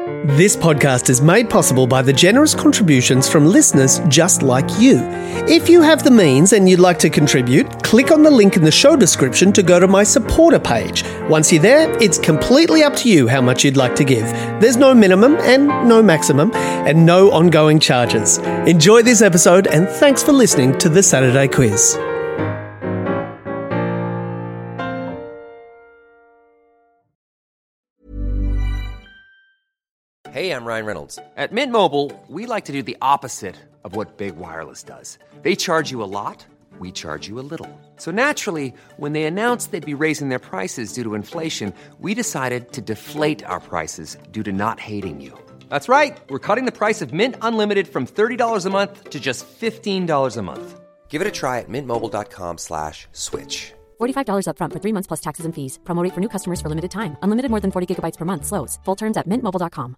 This podcast is made possible by the generous contributions from listeners just like you. If you have the means and you'd like to contribute, click on the link in the show description to go to my supporter page. Once you're there, it's completely up to you how much you'd like to give. There's no minimum and no maximum and no ongoing charges. Enjoy this episode and thanks for listening to the Saturday Quiz. Hey, I'm Ryan Reynolds. At Mint Mobile, we like to do the opposite of what Big Wireless does. They charge you a lot, we charge you a little. So naturally, when they announced they'd be raising their prices due to inflation, we decided to deflate our prices due to not hating you. That's right. We're cutting the price of Mint Unlimited from $30 a month to just $15 a month. Give it a try at mintmobile.com/switch. $45 up front for 3 months plus taxes and fees. Promo rate for new customers for limited time. Unlimited more than 40 gigabytes per month. Slows full terms at mintmobile.com.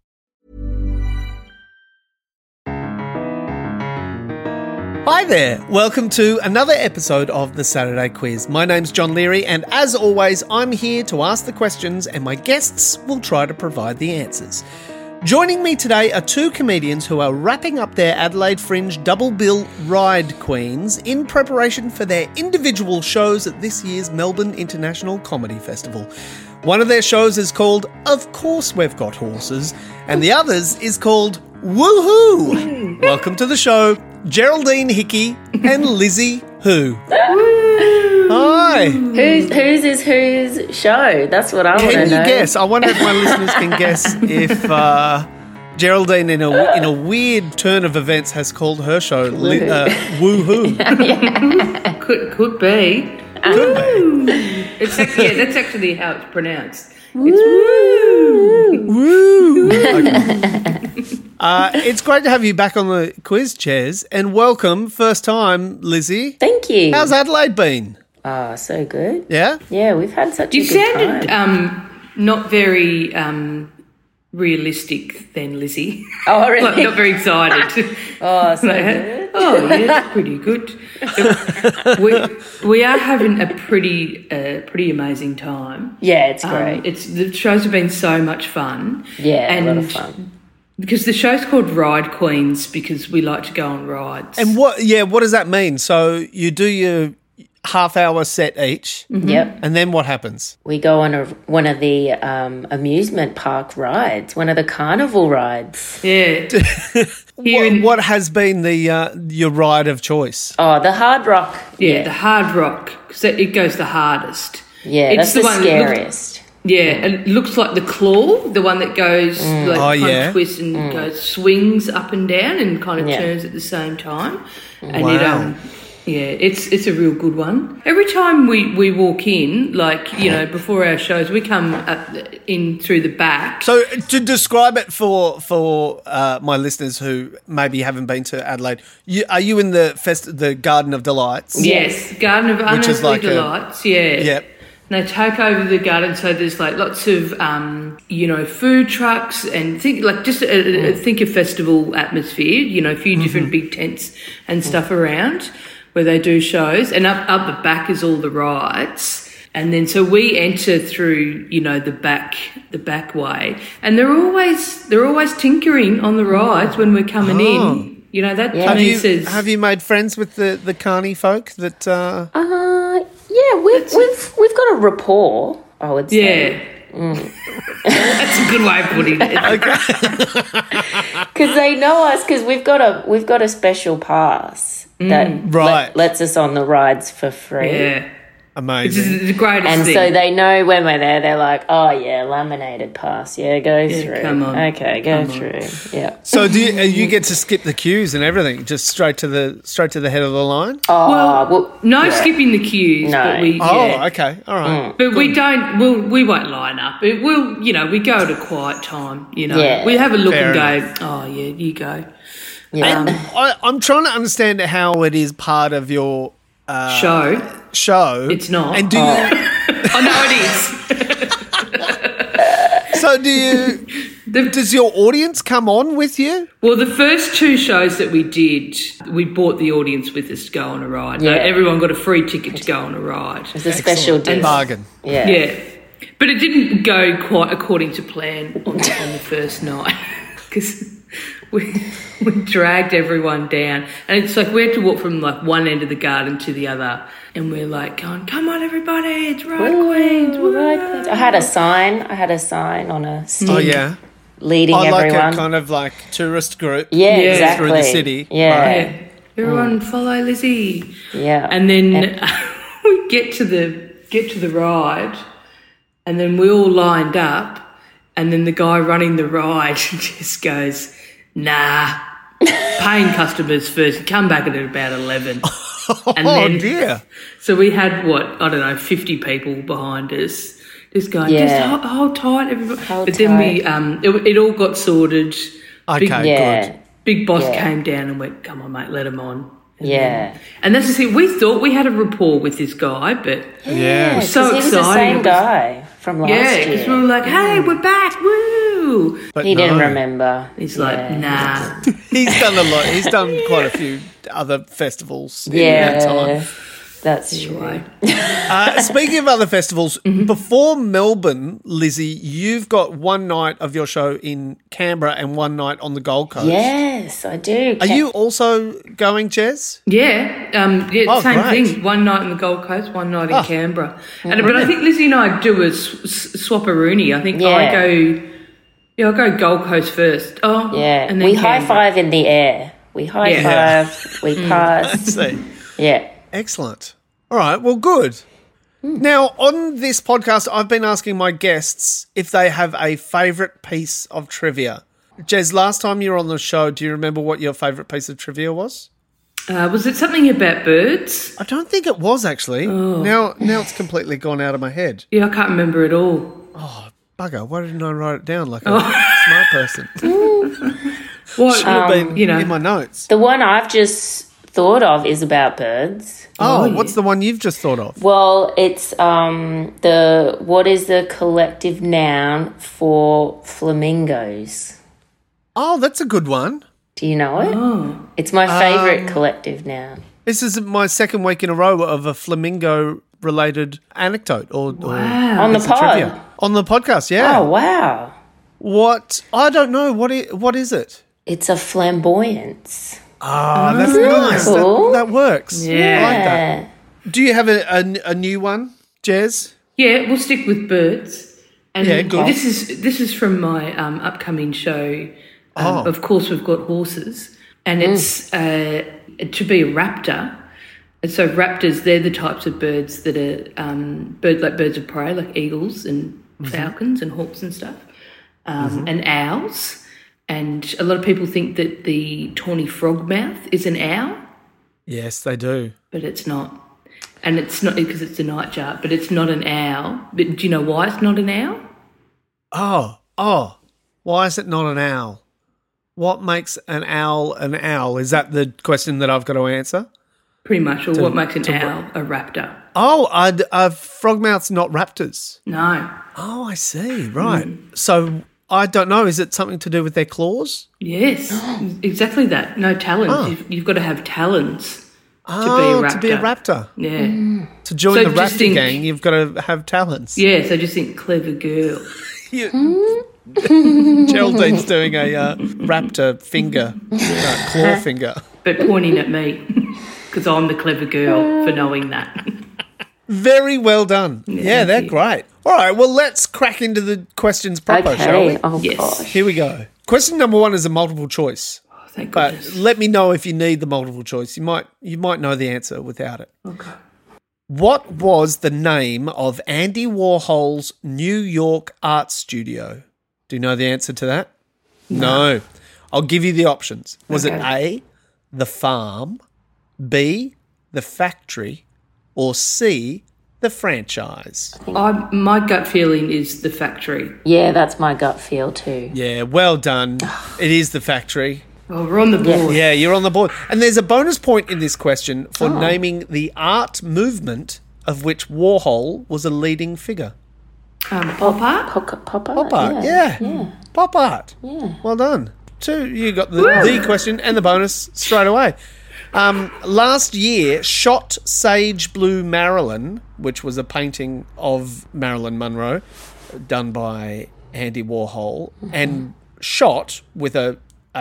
Hi there, welcome to another episode of the Saturday Quiz. My name's John Leary and as always I'm here to ask the questions and my guests will try to provide the answers. Joining me today are two comedians who are wrapping up their Adelaide Fringe double bill ride queens in preparation for their individual shows at this year's Melbourne International Comedy Festival. One of their shows is called Of Course We've Got Horses and the others is called Woohoo! Welcome to the show, Geraldine Hickey and Lizzie Who. Hi. Whose is whose show? That's what I want to know. Can you guess? I wonder if my listeners can guess if Geraldine, in a weird turn of events, has called her show Woohoo. Could be. Could be. That's actually how it's pronounced. Woo. It's woo. Woo. Okay. It's great to have you back on the quiz chairs and welcome, first time, Lizzie. Thank you. How's Adelaide been? Oh, so good. Yeah? Yeah, we've had such You a good sounded time. not very realistic then, Lizzie. Oh, really? Like, not very excited. Oh, so good. Oh, yeah, that's pretty good. We are having a pretty amazing time. Yeah, it's great. The shows have been so much fun. Yeah, and a lot of fun. Because the show's called Ride Queens because we like to go on rides. And what does that mean? So you do your half-hour set each. Mm-hmm. Yep. And then what happens? We go on one of the amusement park rides, one of the carnival rides. Yeah. What has been your ride of choice? Oh, the Hard Rock. Yeah, the Hard Rock, because it goes the hardest. Yeah, It's that's the one scariest. And it looks like the claw, the one that goes kind of twists and goes swings up and down and kind of turns at the same time. And wow. It's a real good one. Every time we walk in, before our shows, we come up in through the back. So to describe it for my listeners who maybe haven't been to Adelaide, are you in the Garden of Delights? Yes, Garden of Unearthly Delights. Yep. And they take over the garden, so there's lots of food trucks and think a festival atmosphere. A few different big tents and stuff around where they do shows, and up the back is all the rides. And then so we enter through the back way, and they're always tinkering on the rides when we're coming in. That to me says. Have you made friends with the carny folk that? Yeah, we've got a rapport, I would say. Yeah. That's a good way of putting it. Because they know us, because we've got a special pass that lets us on the rides for free. Yeah. Amazing. Which is the greatest and thing. so they know when we're there, they're like, oh, yeah, laminated pass. Yeah, go through. Come on. Okay, go through. Yeah. So do you get to skip the queues and everything, just straight to the head of the line? Oh, no skipping the queues. No. But we, okay. All right. But we don't, we won't line up. We go at a quiet time, Yeah. We have a look Fair and enough. go, oh, yeah, you go. Yeah. I'm trying to understand how it is part of your Show. It's not. And do you? Oh, no, it is. So do you? Does your audience come on with you? Well, the first two shows that we did, we bought the audience with us to go on a ride. Yeah. Everyone got a free ticket to go on a ride. It's a special deal. Bargain. Yeah. Yeah. But it didn't go quite according to plan on the first night because we dragged everyone down. And it's like we had to walk from like one end of the garden to the other. And we're like going, come on, everybody, it's Ride Queens. Woo. Ride Queens. I had a sign on a stick. Oh, yeah. Leading everyone. Like a kind of like tourist group. Yeah, exactly. Through the city. Yeah. Right. Everyone follow Lizzie. Yeah. And then we get to the ride, and then we all lined up, and then the guy running the ride just goes, nah, paying customers first, come back at about 11. And then, dear. So we had, 50 people behind us just going, just hold tight, everybody. Then it all got sorted. Okay, good. Big boss came down and went, come on, mate, let him on. And that's the thing. We thought we had a rapport with this guy, but yeah, it was so exciting. He was the same guy from last year. Yeah, because we were like, hey, we're back, woo! But he didn't remember. He's like, nah. He's done a lot. He's done quite a few other festivals in that time. That's true. Speaking of other festivals, before Melbourne, Lizzie, you've got one night of your show in Canberra and one night on the Gold Coast. Yes, I do. Are you also going, Jez? Yeah, same thing. One night on the Gold Coast, one night in Canberra. But I think Lizzie and I do a swap-a-rooney. I think I go Gold Coast first. Oh, yeah. And then we high-five in the air. We high-five, we pass. I see. Yeah. Excellent. All right, well, good. Now, on this podcast, I've been asking my guests if they have a favourite piece of trivia. Jez, last time you were on the show, do you remember what your favourite piece of trivia was? Was it something about birds? I don't think it was, actually. Oh. Now it's completely gone out of my head. Yeah, I can't remember at all. Oh, bugger. Why didn't I write it down like a smart person? What should have been in my notes. The one I've just thought of is about birds. What's the one you've just thought of? Well, it's what is the collective noun for flamingos? Oh, that's a good one. Do you know it? Oh. It's my favourite collective noun. This is my second week in a row of a flamingo-related anecdote or on the pod. Trivia. On the podcast, yeah. Oh, wow. What? I don't know. What is it? It's a flamboyance. Oh, that's nice. Cool. That works. Yeah. I like that. Do you have a new one, Jez? Yeah, we'll stick with birds. And good. This is from my upcoming show. Of course, we've got horses, and it's to be a raptor. And so raptors, they're the types of birds that are birds of prey, like eagles and falcons and hawks and stuff, and owls. And a lot of people think that the tawny frogmouth is an owl. Yes, they do. But it's not. And it's not because it's a nightjar, but it's not an owl. But do you know why it's not an owl? Oh. Why is it not an owl? What makes an owl an owl? Is that the question that I've got to answer? Pretty much. Or what makes an owl a raptor? Oh, are frogmouths not raptors? No. Oh, I see. Right. So I don't know. Is it something to do with their claws? Yes, exactly that. No talons. You've got to have talons to be a raptor. To be a raptor. Yeah. To join the raptor gang, you've got to have talents. Yeah, so just think clever girl. Geraldine's doing a raptor finger, claw finger. But pointing at me because I'm the clever girl for knowing that. Very well done. Yeah, they're great. All right, well, let's crack into the questions proper, shall we? Oh, gosh. Here we go. Question number 1 is a multiple choice. Oh, thank but goodness. Let me know if you need the multiple choice. You might know the answer without it. Okay. What was the name of Andy Warhol's New York art studio? Do you know the answer to that? No. I'll give you the options. Was it A, the farm, B, the factory, or C, the franchise? My gut feeling is the factory. Yeah, that's my gut feel too. Yeah, well done. It is the factory. Oh, we're on the board. Yeah, you're on the board. And there's a bonus point in this question for naming the art movement of which Warhol was a leading figure. Pop art? Pop Pop art, yeah. Pop art. Yeah. Well done. 2, you got the question and the bonus straight away. Last year, Shot Sage Blue Marilyn, which was a painting of Marilyn Monroe done by Andy Warhol, and shot with a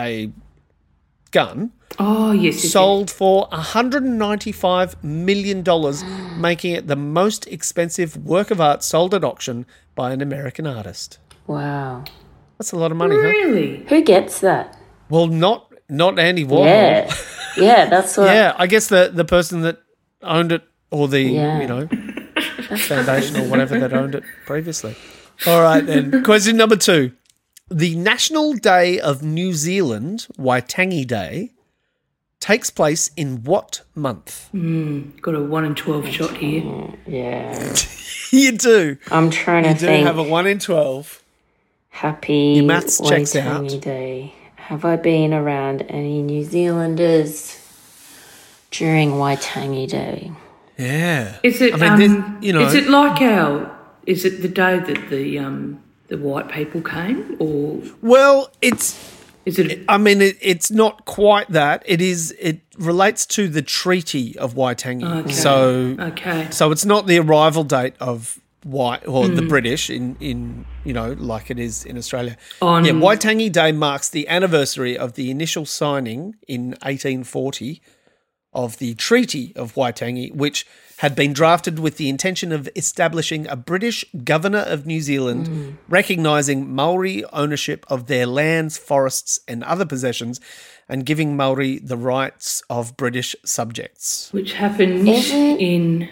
gun. Oh, yes. Sold for $195 million, making it the most expensive work of art sold at auction by an American artist. Wow. That's a lot of money, huh? Really? Who gets that? Well, not Andy Warhol. Yeah, that's what... Yeah, I guess the person that owned it, or the, foundation or whatever that owned it previously. All right, then. Question number 2. The National Day of New Zealand, Waitangi Day, takes place in what month? Got a 1 in 12 shot here. Yeah. You do. I'm trying to think. You do have a 1 in 12. Happy Your maths checks out. Waitangi Day. Have I been around any New Zealanders during Waitangi Day? Yeah. Is it, is it like is it the day that the white people came, or? Well, Is it? it's not quite that. It relates to the Treaty of Waitangi. Okay. So it's not the arrival date of white or the British in like it is in Australia. Waitangi Day marks the anniversary of the initial signing in 1840 of the Treaty of Waitangi, which had been drafted with the intention of establishing a British governor of New Zealand, recognising Maori ownership of their lands, forests and other possessions, and giving Maori the rights of British subjects. Which happened in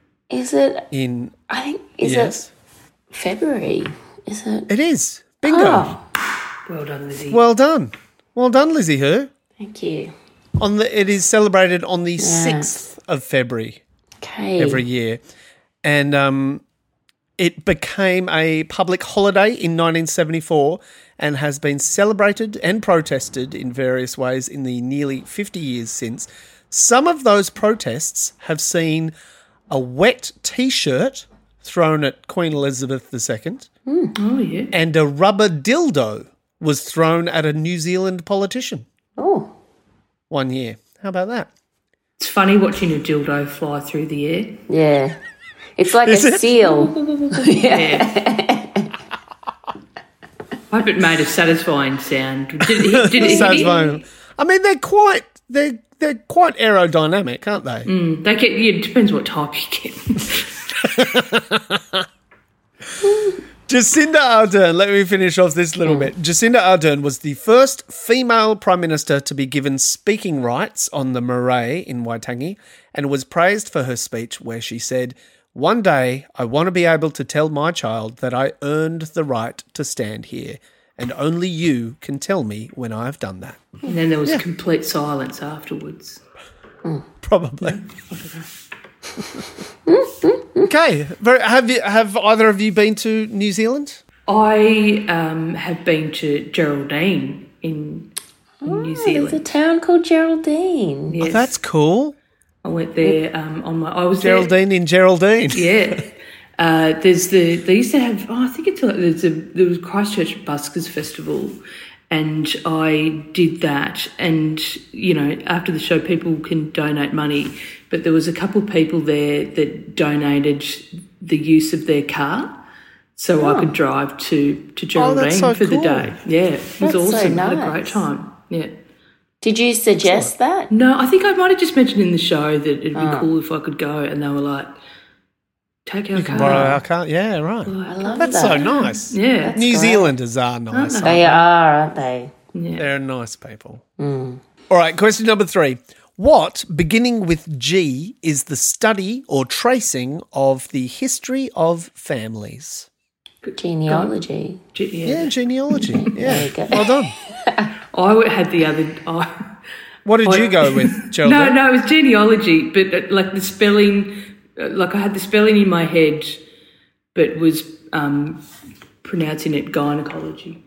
yes. February? Is it? It is. Bingo. Oh, Well done, Lizzie. Well done. Well done, Lizzie Hu. thank you. It is celebrated on the 6th of February. Okay. Every year. And it became a public holiday in 1974 and has been celebrated and protested in various ways in the nearly 50 years since. Some of those protests have seen a wet T-shirt thrown at Queen Elizabeth II. Oh, yeah. And a rubber dildo was thrown at a New Zealand politician. Oh. One year. How about that? It's funny watching a dildo fly through the air. Yeah. It's like a seal. Yeah. I hope it made a satisfying sound. Did it satisfying. I mean, they're quite aerodynamic, aren't they? They get. Yeah, it depends what type you get. Jacinda Ardern, let me finish off this little bit. Jacinda Ardern was the first female Prime Minister to be given speaking rights on the marae in Waitangi and was praised for her speech where she said, "One day I want to be able to tell my child that I earned the right to stand here, and only you can tell me when I have done that." And then there was complete silence afterwards. Probably. Okay. Have either of you been to New Zealand? I have been to Geraldine in New Zealand. There's a town called Geraldine. Yes. Oh, that's cool. I went there I was Geraldine there. in Geraldine. Yeah. They used to have, I think it's like, there was Christchurch Buskers Festival, and I did that. And, after the show, people can donate money, but there was a couple of people there that donated the use of their car so I could drive to Geraldine for the day. Yeah, it was awesome. So nice. I had a great time. Yeah. Did you suggest that? No, I think I might have just mentioned in the show that it'd be cool if I could go, and they were like, take our car. Borrow our car. Yeah, right. I love That's that. so nice. Yeah. New Zealanders are nice. They are, aren't they? Yeah. They're nice people. All right, question number 3. What, beginning with G, is the study or tracing of the history of families? Genealogy. Yeah, genealogy. Yeah, There you go. well done. I had the other. What did you go with, Geraldine? No, it was genealogy, but like the spelling, like I had the spelling in my head, but was pronouncing it gynecology.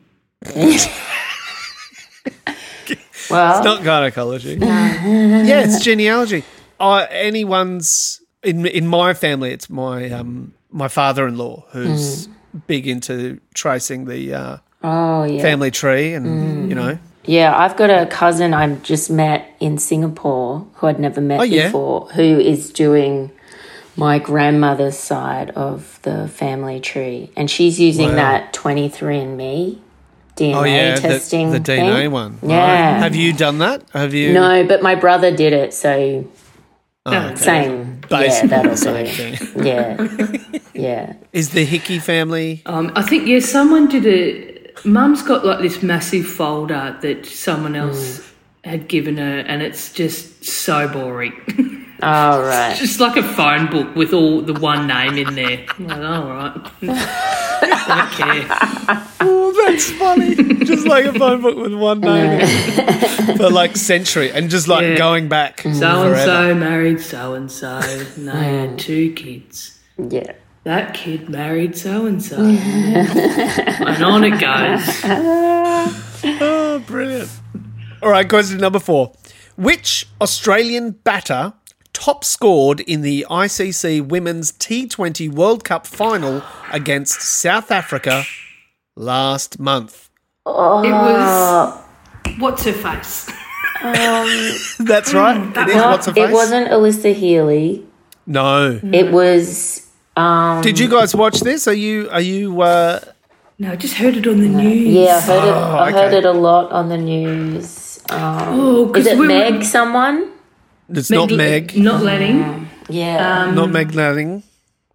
Well, It's not gynecology. Yeah, it's genealogy. Anyone's in my family, it's my my father-in-law who's big into tracing the family tree, and Yeah, I've got a cousin I just met in Singapore who I'd never met before, who is doing my grandmother's side of the family tree. And she's using that 23andMe DNA testing the DNA thing. one. Yeah. Right. Have you done that? Have you? No, but my brother did it, so same. Basically that'll the same do. thing. Yeah. Yeah. Is the Hickey family? I think, someone did it. Mum's got like this massive folder that someone else had given her, and it's just so boring. Oh, right. It's just like a phone book with all the one name in there. I'm like, all right. I don't care. Oh, that's funny. Just like a phone book with one name for like century and just like going back. So-and-so married so-and-so and they had 2 kids. Yeah. That kid married so-and-so. And on it goes. Oh, brilliant. All right, question number 4. Which Australian batter top scored in the ICC Women's T20 World Cup final against South Africa last month? It was what's her face? That's right. It is what's her face. It wasn't Alyssa Healy. No. It was. Did you guys watch this? Are you? No, I just heard it on the news. Yeah, I heard it a lot on the news. Is it Meg? Someone? It's not Meg. Not Lanning. Yeah. Not Meg Lanning.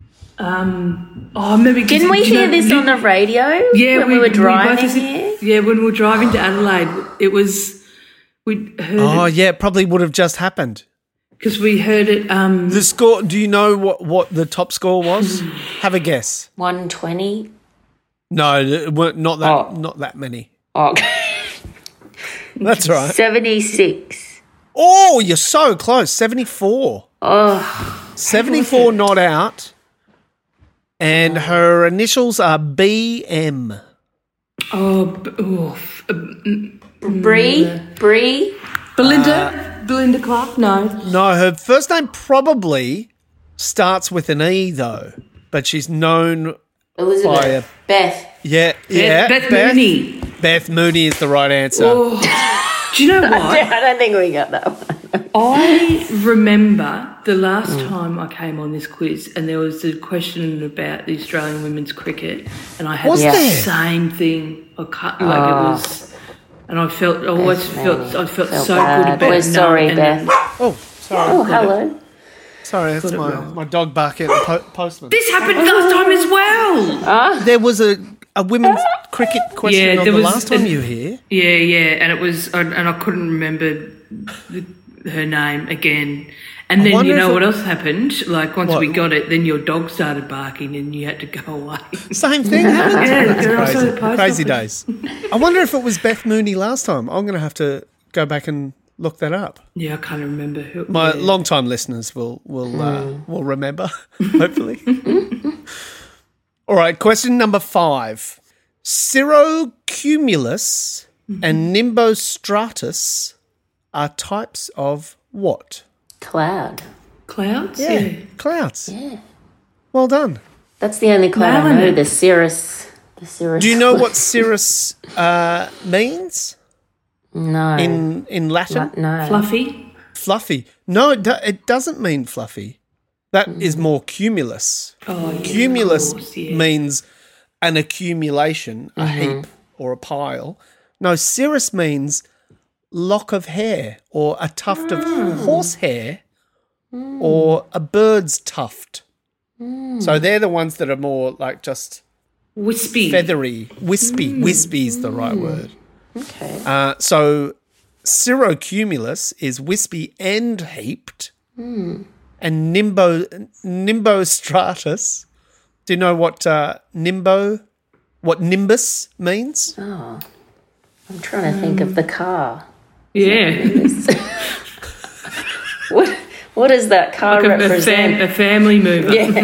Maybe. Didn't we hear this on the radio? Yeah, when we were driving here. Yeah, when we were driving to Adelaide, it was. We heard. Oh, yeah, it probably would have just happened. Because we heard it. The score. Do you know what the top score was? Have a guess. 120. No, it weren't not that. Not that many. Oh, that's right. 76. Oh, you're so close. 74. Oh, 74 not out. And her initials are BM. Bree? Belinda Clark? No. No, her first name probably starts with an E, though. But she's known Elizabeth. by Beth. Beth Mooney. Beth Mooney is the right answer. Oh. Do you know what? I don't think we got that one. I remember the last time I came on this quiz and there was a question about the Australian women's cricket and I had the same thing. It was, and I felt so good about it. We're sorry, Beth. Oh, sorry. Oh, hello. Sorry, that's my dog barking at the postman. This happened last time as well. There was a women's cricket question on the last time you were here. Yeah, and it was, and I couldn't remember her name again. And then you know what else happened? Like once we got it, then your dog started barking and you had to go away. Same thing happened. Yeah, crazy days. I wonder if it was Beth Mooney last time. I'm going to have to go back and look that up. Yeah, I can't remember who. My long-time listeners will remember, hopefully. All right, question number 5. Cirrocumulus and nimbostratus are types of what? Cloud. Clouds? Yeah, clouds. Yeah. Well done. That's the only cloud I know, the cirrus. Do you know what cirrus means? No. In Latin? No. Fluffy? Fluffy. No, it doesn't mean fluffy. That is more cumulus. Oh, Cumulus means an accumulation, a heap or a pile. No, cirrus means lock of hair or a tuft of horsehair or a bird's tuft. So they're the ones that are more like just wispy, feathery, wispy. Wispy is the right word. Okay. So cirrocumulus is wispy and heaped, and nimbostratus. Do you know what nimbus means? Oh, I'm trying to think of the car. Yeah. What does that car represent? A family mover. Yeah.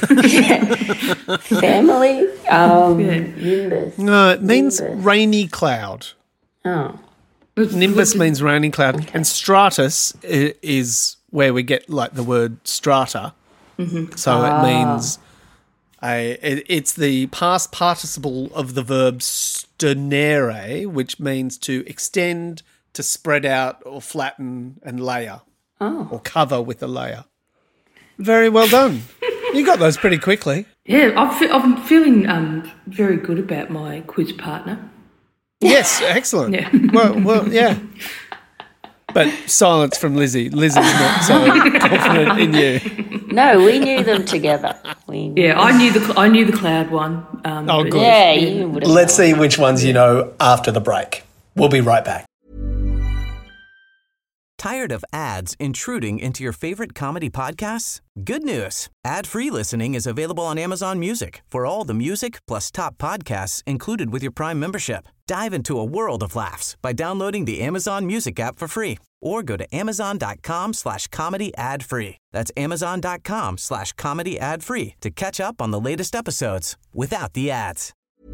Family? Nimbus. No, it means rainy cloud. Oh. Nimbus means rainy cloud. Okay. And stratus is where we get like the word strata. So it means it's the past participle of the verb stonere, which means to extend, to spread out or flatten and layer or cover with a layer. Very well done. You got those pretty quickly. Yeah, I'm feeling very good about my quiz partner. Yes, excellent. Yeah. Well, yeah. But silence from Lizzie. Lizzie's not so confident in you. No, we knew them together. I knew the cloud one. Good. Yeah, you would have. Let's see which ones you know after the break. We'll be right back. Tired of ads intruding into your favorite comedy podcasts? Good news. Ad-free listening is available on Amazon Music for all the music plus top podcasts included with your Prime membership. Dive into a world of laughs by downloading the Amazon Music app for free or go to amazon.com/comedy ad-free. That's amazon.com/comedy ad-free to catch up on the latest episodes without the ads.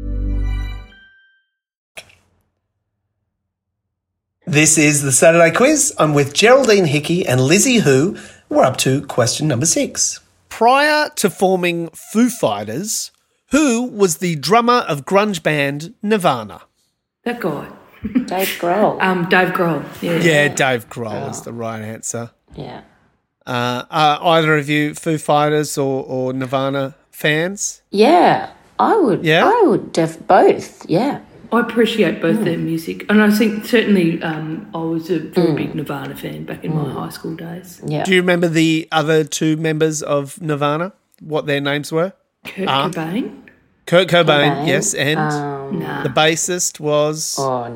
This is the Saturday Quiz. I'm with Geraldine Hickey and Lizzie Hu. We're up to question number 6. Prior to forming Foo Fighters, who was the drummer of grunge band Nirvana? That guy. Dave Grohl. Dave Grohl. Yeah. Yeah, Dave Grohl is the right answer. Yeah. Are either of you Foo Fighters or Nirvana fans? Yeah, I would. Yeah? I would both. Yeah. I appreciate both their music, and I think certainly I was a very big Nirvana fan back in my high school days. Yeah. Do you remember the other two members of Nirvana? What their names were? Kurt Cobain. Kurt Cobain, yes, and Nah. the bassist was Oh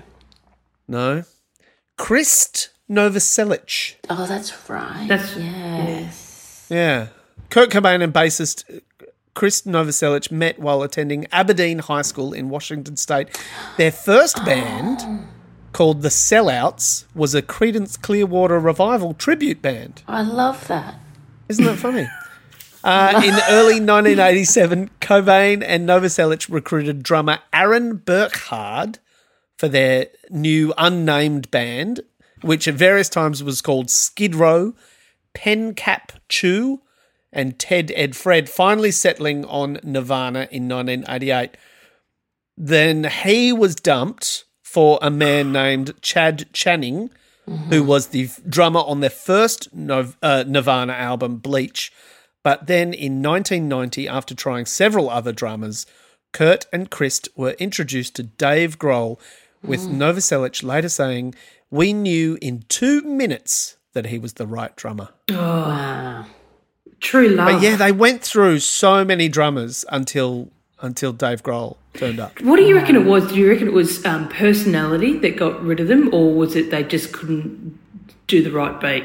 no. Krist Novoselic. Oh, that's right. That's yes. Yeah. Kurt Cobain and bassist Krist Novoselic met while attending Aberdeen High School in Washington State. Their first band, called The Sellouts, was a Creedence Clearwater Revival tribute band. I love that. Isn't that funny? In early 1987, Cobain and Novoselic recruited drummer Aaron Burkhard for their new unnamed band, which at various times was called Skid Row, Pen Cap Chew, and Ted Ed Fred, finally settling on Nirvana in 1988. Then he was dumped for a man named Chad Channing, who was the drummer on their first Nirvana album, Bleach. But then in 1990, after trying several other drummers, Kurt and Krist were introduced to Dave Grohl, with Novoselic later saying, "We knew in 2 minutes that he was the right drummer." Wow. true love. But yeah, they went through so many drummers until Dave Grohl turned up. What do you reckon it was? Do you reckon it was personality that got rid of them, or was it they just couldn't do the right beat?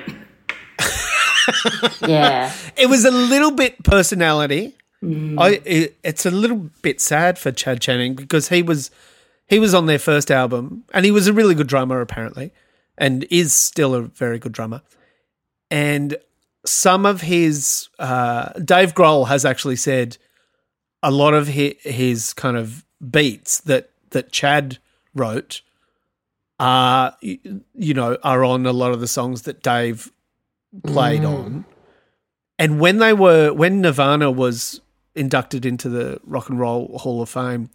Yeah. It was a little bit personality. It's a little bit sad for Chad Channing because he was on their first album and he was a really good drummer apparently and is still a very good drummer. And some of his Dave Grohl has actually said a lot of his kind of beats that Chad wrote are on a lot of the songs that Dave played on. And when Nirvana was inducted into the Rock and Roll Hall of Fame,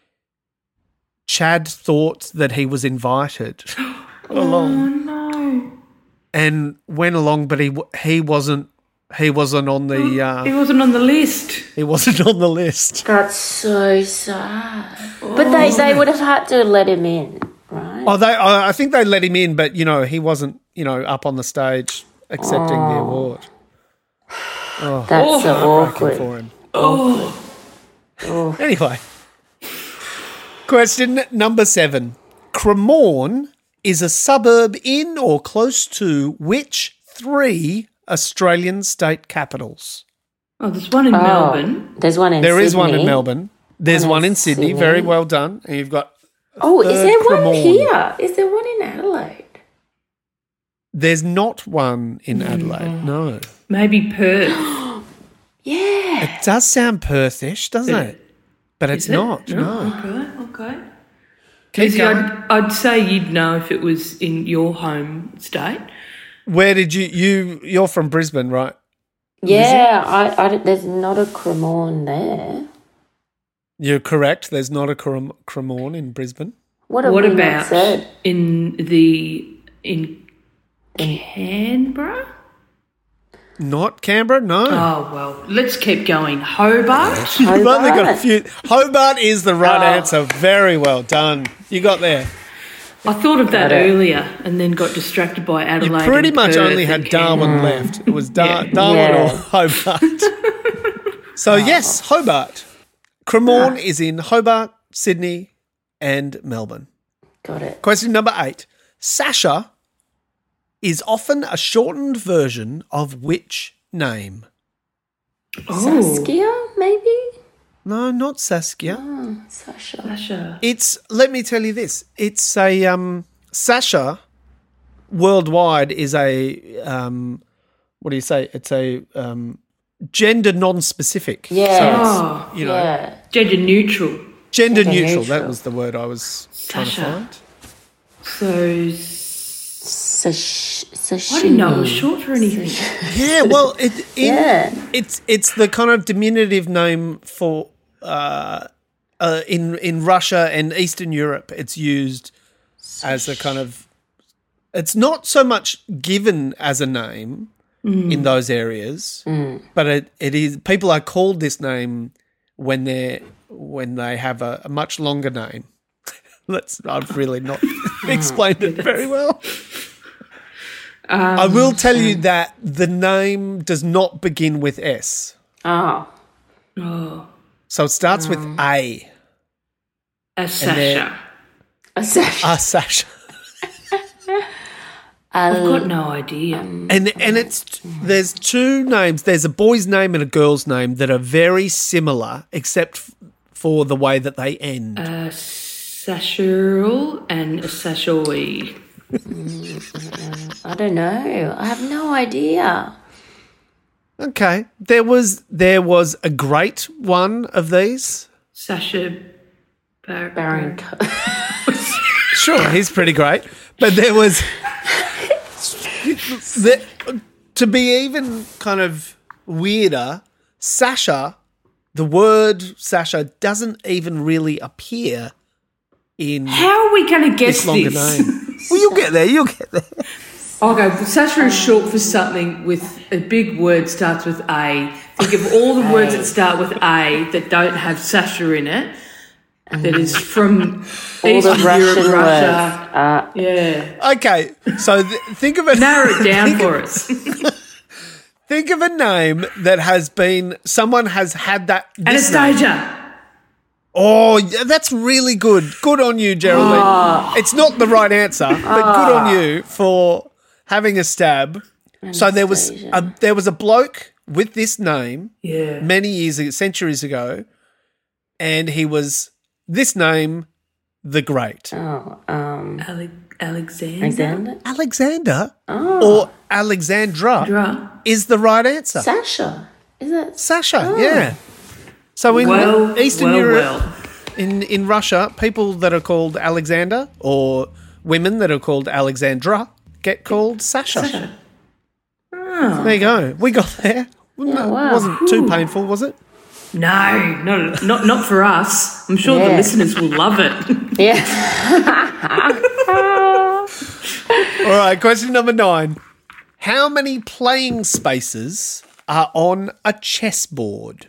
Chad thought that he was invited along. Oh no! And went along, but he wasn't. He wasn't on the. He wasn't on the list. He wasn't on the list. That's so sad. But they would have had to let him in, right? Oh, I think they let him in, but he wasn't. Up on the stage accepting the award. That's so awkward. For him. Anyway, question number 7. Cremorne is a suburb in or close to which 3 Australian state capitals? Oh, there's one in Melbourne. There's one in Sydney. There is one in Melbourne. There's one in Sydney. Very well done. And you've got is there Cremorne. one here? Is there one in Adelaide? There's not one in Adelaide, no. Maybe Perth. Yeah. It does sound Perth-ish, doesn't it? But it's not, no. Okay. Keep Lizzie, going. I'd say you'd know if it was in your home state. Where did you're from Brisbane, right? Yeah, I there's not a Cremorne there. You're correct. There's not a Cremorne in Brisbane. What have What we not about said? in Canberra? Not Canberra, no. Oh, well, let's keep going. Hobart? You've only got a Hobart. few. Hobart is the right answer. Very well done. You got there. I thought of that Got it. earlier and then got distracted by You Adelaide. pretty and much Perth only and had Darwin left. It was Darwin Yeah. or Hobart. So, yes, Hobart. Cremorne is in Hobart, Sydney, and Melbourne. Got it. Question number 8. Sasha is often a shortened version of which name? Saskia, maybe? No, not Saskia. Sasha. Sasha. It's, let me tell you this. It's a, Sasha worldwide is a, what do you say? It's a gender non-specific. Yes. Oh, You know, Yeah. gender neutral. gender Gender neutral. That neutral. was the word I was trying to Sasha. find. So, Sashimi. I didn't know it was short for anything. Yeah, well, Yeah. it's the kind of diminutive name for in Russia and Eastern Europe. It's used as a kind of. It's not so much given as a name in those areas, but it is. People are called this name when they have a much longer name. I've really not explained it very well. I will tell you that the name does not begin with S. Oh. So it starts with A. A Sasha. A Sasha. Sasha. I've got no idea. And there's two names. There's a boy's name and a girl's name that are very similar, except for the way that they end. Sasharul and a Sashoi. I don't know. I have no idea. Okay. There was a great one of these. Sasha Baron. Sure, he's pretty great. But there was to be even kind of weirder, Sasha, the word Sasha doesn't even really appear in How are we going to guess this longer this? name. Well, you'll get there. Okay, Sasha is short for something with a big word starts with A. Think of all the words that start with A that don't have Sasha in it. That is from All the Eastern Russian Europe, Russia. words. Yeah. Okay, so think of a Narrow it down for us. think of a name that has been someone has had that. this name. Anastasia. Oh, yeah, that's really good. Good on you, Geraldine. It's not the right answer, but good on you for having a stab. So there was a bloke with this name Yeah. centuries ago, and he was this name, the Great. Alexander. Alexander? Alexander or Alexandra Dra. is the right answer. Sasha. Is it? Sasha, yeah. So in Eastern Europe, in Russia, people that are called Alexander or women that are called Alexandra get called Sasha. There you go. We got there. wow. It wasn't too painful, was it? No, not for us. I'm sure the Yeah. listeners will love it. Yeah. All right, question number 9. How many playing spaces are on a chessboard?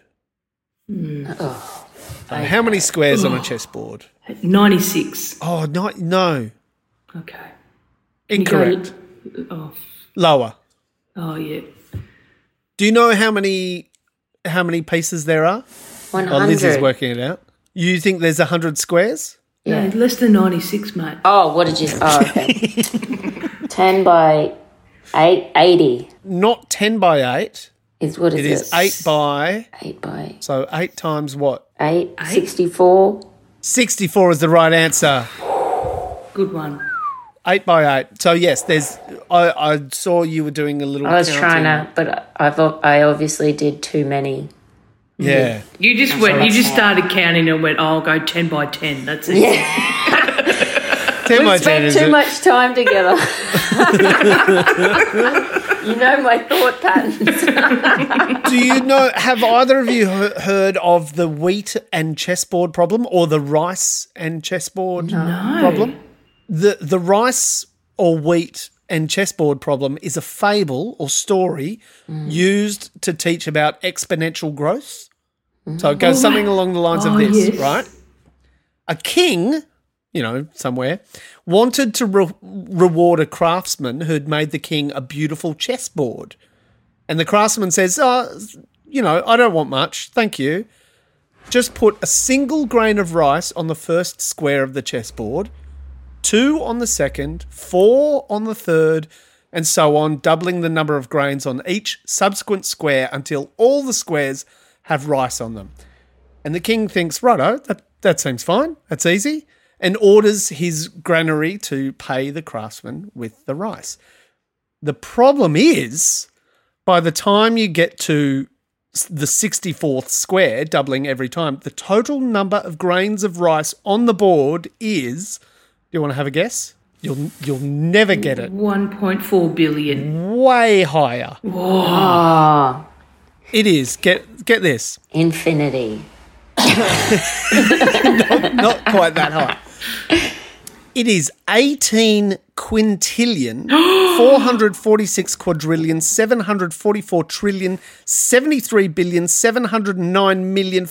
How many squares on a chessboard? 96. Oh, no. Okay. Incorrect. Oh, Lower. yeah. Do you know how many pieces there are? 100. Oh, Lizzie's working it out. You think there's 100 squares? Yeah, less than 96, mate. Oh, what did you... Oh, okay. 10 by 80 Not 10 by 8. is what is it? It is 8 by... 8 by So 8 times what? 8. 64. 64 is the right answer. Good one. 8 by 8. So yes, there's... I saw you were doing a little I was counting. trying to, but I obviously did too many. Yeah. You just started counting and went, oh, I'll go 10 by 10. That's it. We spent too much time together. You know my thought patterns. Do you know, have either of you heard of the wheat and chessboard problem or the rice and chessboard problem? The rice or wheat and chessboard problem is a fable or story used to teach about exponential growth. So it goes something along the lines of this, right? A king, somewhere, wanted to reward a craftsman who'd made the king a beautiful chessboard. And the craftsman says, I don't want much, thank you. Just put a single grain of rice on the first square of the chessboard, 2 on the second, 4 on the third, and so on, doubling the number of grains on each subsequent square until all the squares have rice on them. And the king thinks, righto, that seems fine, that's easy, and orders his granary to pay the craftsman with the rice. The problem is, by the time you get to the 64th square, doubling every time, the total number of grains of rice on the board is, do you want to have a guess? You'll never get it. 1.4 billion. Way higher. Whoa. It is. Get this. Infinity. Not quite that high. It is 18 quintillion, 446 quadrillion, 744 trillion, 73 billion, 709 million,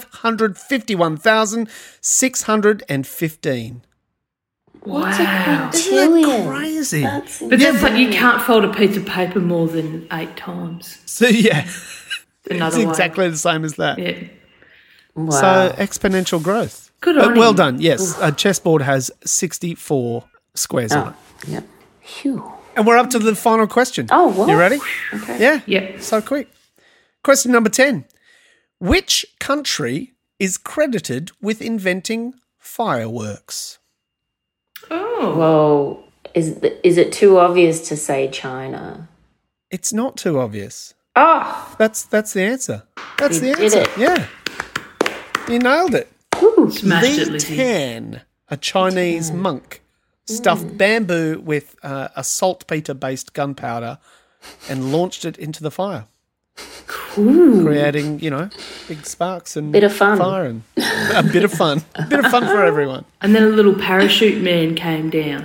551,615. What's a Wow. quintillion? Isn't that crazy? But that's like you can't fold a piece of paper more than 8 times. So, yeah. Another It's way. exactly the same as that. Yeah. Wow. So exponential growth. Good on Well him. done. Yes, a chessboard has 64 squares on it. Yep. Phew. And we're up to the final question. Oh, what? You ready? Okay. Yeah. Yep. So quick. Question number 10. Which country is credited with inventing fireworks? Oh. Well, is it too obvious to say China? It's not too obvious. Oh, That's the answer. That's You the did answer. it. Yeah. You nailed it. Smashed it, Li Lizzie. Tan, a Chinese monk, stuffed bamboo with a saltpeter-based gunpowder and launched it into the fire, creating, big sparks and Bit of fun. fire and a bit of fun. A bit of fun for everyone. And then a little parachute man came down.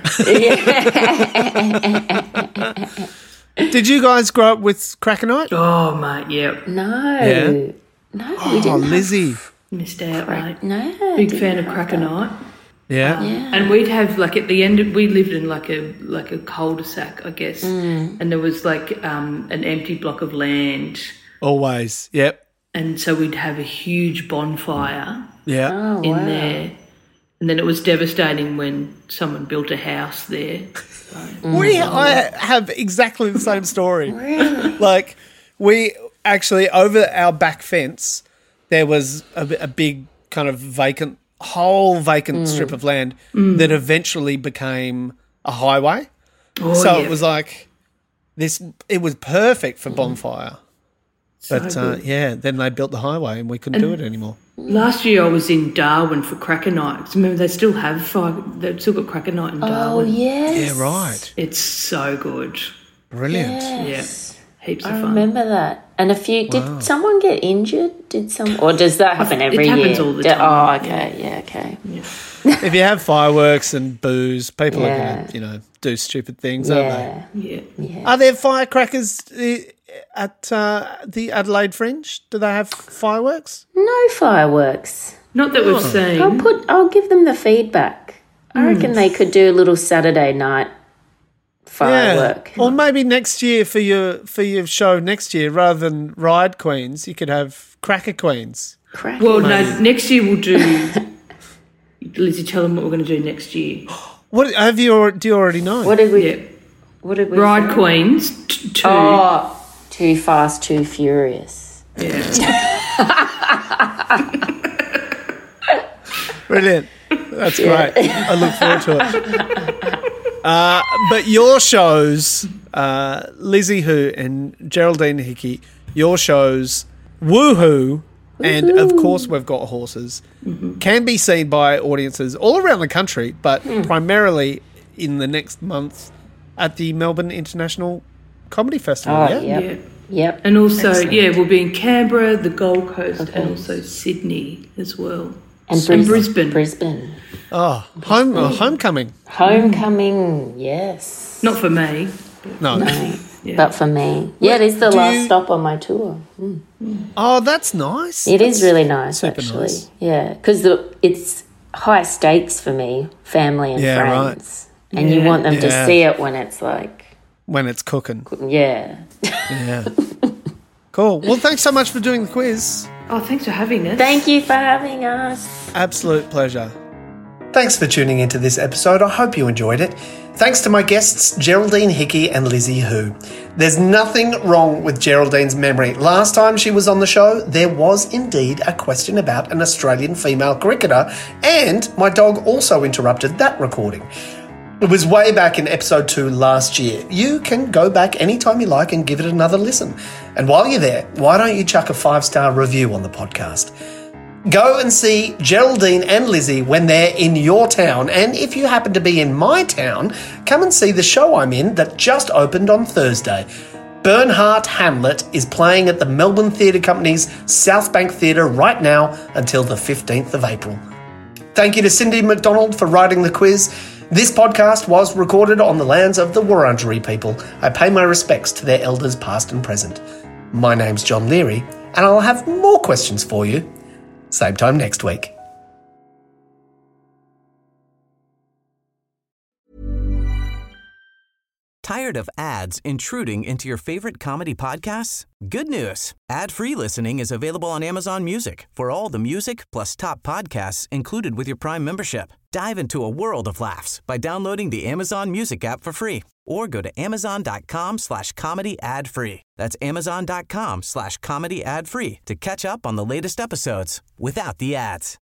Did you guys grow up with Crackenite? Oh, mate, yep. no. Yeah. No, we Oh, didn't. Lizzie. Missed out, mate. No. Big didn't fan of have Crackenite. Yeah. And we'd have at the end we lived in like a cul-de-sac, I guess. And there was an empty block of land, Always. Yep. and so we'd have a huge bonfire Yeah. Oh, in wow. there. And then it was devastating when someone built a house there. I have exactly the same story. Really? Like, we actually, over our back fence, there was a big kind of vacant strip of land that eventually became a highway. So it was like this, it was perfect for bonfire. But then they built the highway and we couldn't do it anymore. Last year I was in Darwin for Crackenite. 'Cause remember, they've still got Crackenite in Oh, Darwin. yes. Yeah, right. It's so good. Brilliant. Yes. Yeah, heaps of I fun. remember that. And did someone get injured? Or does that happen every year? It happens all the time. Oh, okay. Yeah, okay. If you have fireworks and booze, people Yeah. are going to, do stupid things, aren't they? Yeah. Yeah. Are there firecrackers at the Adelaide Fringe? Do they have fireworks? No fireworks. Not that we've seen. I'll give them the feedback. I reckon they could do a little Saturday night firework. Yeah. Or maybe next year for your show next year, rather than Ride Queens, you could have Cracker Queens. Crack. Well, no, next year we'll do... Lizzie, tell them what we're going to do next year. What do you already know? What did we? Yeah. What did we? Ride say? Queens, 2. Oh, Too Fast, Too Furious. Yeah. Brilliant. That's great. I look forward to it. But your shows, Lizzie Who and Geraldine Hickey, your shows, Woohoo And, of course, we've got horses. Can be seen by audiences all around the country, but primarily in the next month at the Melbourne International Comedy Festival. Yep. And also, we'll be in Canberra, the Gold Coast, and also Sydney as well. And Brisbane. Oh, homecoming. Homecoming, yes. Not for me. No. Yeah. But for me. Yeah, it is the last stop on my tour. Oh, that's nice. It is really nice, super actually. Nice. Yeah, because it's high stakes for me, family and friends. Right. And you want them to see it when it's like... When it's cooking. Yeah. Yeah. Cool. Well, thanks so much for doing the quiz. Oh, thanks for having us. Thank you for having us. Absolute pleasure. Thanks for tuning into this episode. I hope you enjoyed it. Thanks to my guests, Geraldine Hickey and Lizzie Hu. There's nothing wrong with Geraldine's memory. Last time she was on the show, there was indeed a question about an Australian female cricketer, and my dog also interrupted that recording. It was way back in episode 2 last year. You can go back anytime you like and give it another listen. And while you're there, why don't you chuck a 5-star review on the podcast? Go and see Geraldine and Lizzie when they're in your town, and if you happen to be in my town, come and see the show I'm in that just opened on Thursday. Bernhardt Hamlet is playing at the Melbourne Theatre Company's South Bank Theatre right now until the 15th of April. Thank you to Cindy McDonald for writing the quiz. This podcast was recorded on the lands of the Wurundjeri people. I pay my respects to their elders past and present. My name's John Leary, and I'll have more questions for you same time next week. Tired of ads intruding into your favorite comedy podcasts? Good news. Ad-free listening is available on Amazon Music for all the music plus top podcasts included with your Prime membership. Dive into a world of laughs by downloading the Amazon Music app for free or go to amazon.com/comedy ad-free. That's amazon.com/comedy ad-free to catch up on the latest episodes without the ads.